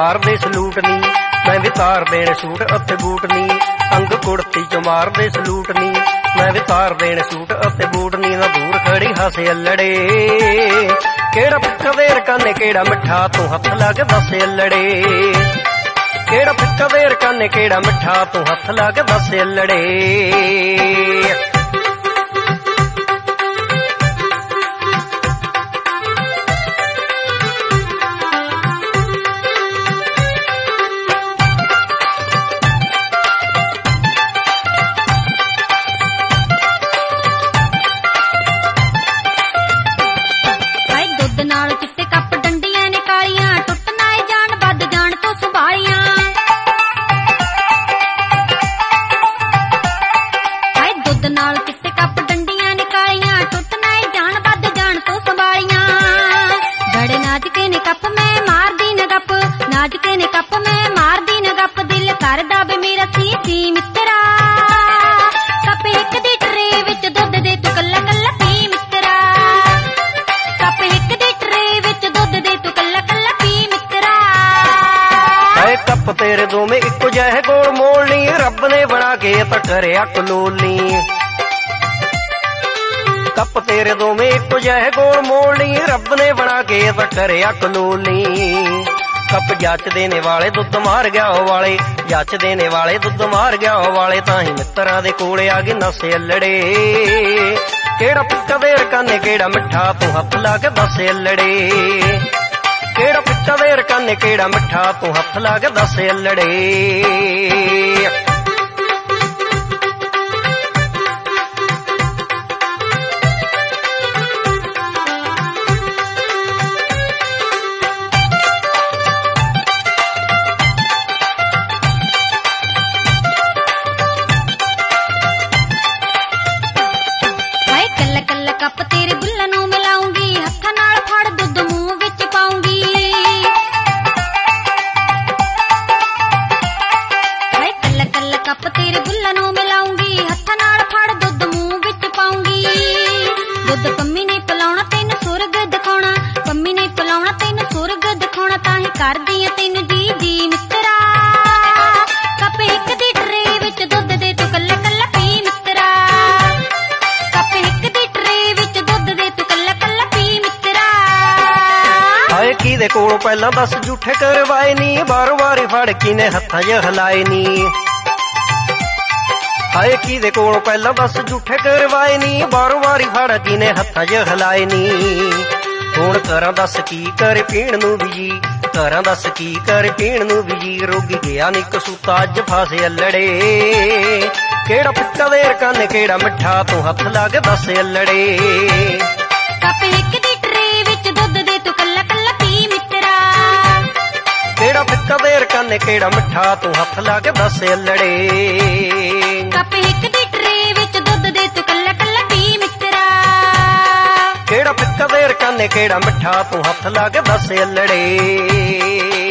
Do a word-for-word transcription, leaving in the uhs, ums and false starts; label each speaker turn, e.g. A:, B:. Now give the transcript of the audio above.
A: ਮਾਰਦੇ ਸਲੂਟ ਨੀ, ਮੈਂ ਵੀ ਤਾਰ ਦੇਣ ਸੂਟ ਅਤੇ ਬੂਟ ਨੀ। ਅੰਗ ਕੁੜਤੀ ਚ ਮਾਰਦੇ ਸਲੂਟ ਨੀ, ਮੈਂ ਵੀ ਤਾਰ ਦੇਣ ਸੂਟ ਅਤੇ ਬੂਟ ਨੀ। ਨਾ ਦੂਰ ਖੜੀ ਹੱਸੇ ਅਲੜੇ, ਕਿਹੜਾ ਫਿੱਕਾ ਵੇਰ ਕਾਨੇ ਕਿਹੜਾ ਮਿੱਠਾ, ਤੂੰ ਹੱਥ ਲਾ ਕੇ ਦੱਸ ਅਲੜੇ। ਕਿਹੜਾ ਫਿੱਕਾ ਵੇਰ ਕਾਨੇ ਕਿਹੜਾ ਮਿੱਠਾ, ਤੂੰ ਹੱਥ ਲਾ ਕੇ ਦੱਸ ਅਲੜੇ। ਕੱਪ ਤੇਰੇ ਦੋਵੇਂ ਇੱਕੋ ਜਿਹੇ ਗੋਲ ਮੋਲ ਨੀ, ਰੱਬ ਨੇ ਬਣਾ ਕੇ ਤਾਂ ਕਰਿਆ ਕਲੋਲ ਨੀ। ਕੱਪ ਤੇਰੇ ਦੋਵੇਂ ਇੱਕੋ ਜਿਹੇ ਗੋਲ ਮੋਲ ਨੀ, ਰੱਬ ਨੇ ਬਣਾ ਕੇ ਤਾਂ ਕਰਿਆ ਕਲੋਲ ਨੀ। ਕੱਪ ਜੱਚਦੇ ਨੇ ਵਾਲੇ ਦੁੱਧ ਮਾਰ ਗਿਆ ਉਹ ਵਾਲੇ, ਜੱਚਦੇ ਨੇ ਵਾਲੇ ਦੁੱਧ ਮਾਰ ਗਿਆ ਉਹ ਵਾਲੇ। ਤਾਂ ਹੀ ਮਿੱਤਰਾਂ ਦੇ ਕੋਲੇ ਆ ਗਏ ਨਸੇ ਅਲੜੇ, ਕਿਹੜਾ ਫਿੱਕਾ ਵੇਰ ਕਾਨੇ ਕਿਹੜਾ ਮਿੱਠਾ, ਤੂੰ ਹੱਥ ਲਾ ਕੇ ਦੱਸ ਅਲੜੇ। ਕਿਹੜਾ ਫਿੱਕਾ ਵੇਰ ਕਾਨੇ ਕਿਹੜਾ ਮਿੱਠਾ, ਤੂੰ ਹੱਥ ਲਾ ਕੇ ਦੱਸ ਅਲੜੇ। ਕਿਹਦੇ ਕੋਲੋਂ ਪਹਿਲਾਂ ਦੱਸ ਝੂਠੇ ਕਰਵਾਏ ਨੀ, ਬਾਰੋ ਵਾਰੀ ਫੜ ਕਿਨੇ ਹੱਥਾਂ 'ਚ ਹਲਾਏ ਨੀ। ਹਾਏ ਕਿਹਦੇ ਕੋਲੋਂ ਪਹਿਲਾਂ ਦੱਸ ਝੂਠੇ ਕਰਵਾਏ ਨੀ, ਬਾਰੋ ਵਾਰੀ ਫੜ ਕਿਨੇ ਹੱਥਾਂ 'ਚ ਹਲਾਏ ਨੀ। ਹੁਣ ਕਰਾਂ ਦੱਸ ਕੀ ਕਰ ਪੀਣ ਨੂੰ ਵੀ ਜੀ, ਕਰਾਂ ਦੱਸ ਕੀ ਕਰ ਪੀਣ ਨੂੰ ਵੀ ਜੀ। ਰੋਗੀ ਗਿਆ ਨੀ ਕਸੂਤਾ ਅੱਜ ਫਾਸੇ ਅਲੜੇ, ਕਿਹੜਾ ਫਿੱਕਾ ਵੇਰ ਕਾਨੇ ਕਿਹੜਾ ਮਿੱਠਾ, ਤੂੰ ਹੱਥ ਲਾ ਕੇ ਦੱਸ ਅਲੜੇ।
B: ਕੱਪ ਇੱਕ ਦੀ ਟਰੇ ਵਿੱਚ ਦੁੱਧ ਦੇ ਤੂੰ ਕੱਲਾ ਕੱਲਾ ਪੀ ਮਿੱਤਰਾ,
A: ਕਿਹੜਾ ਫਿੱਕਾ ਵੇਰ ਕਾਨੇ ਕਿਹੜਾ ਮਿੱਠਾ, ਤੂੰ ਹੱਥ ਲਾ ਕੇ ਦੱਸ ਅਲੜੇ।
B: ਕੱਪ ਇੱਕ ਦੀ ਟਰੇ ਵਿੱਚ ਦੁੱਧ ਦੇ ਤੂੰ ਕੱਲਾ ਕੱਲਾ ਪੀ ਮਿੱਤਰਾ,
A: ਕਿਹੜਾ ਫਿੱਕਾ ਵੇਰ ਕਾਨੇ ਕਿਹੜਾ ਮਿੱਠਾ, ਤੂੰ ਹੱਥ ਲਾ ਕੇ ਦੱਸ ਅਲੜੇ।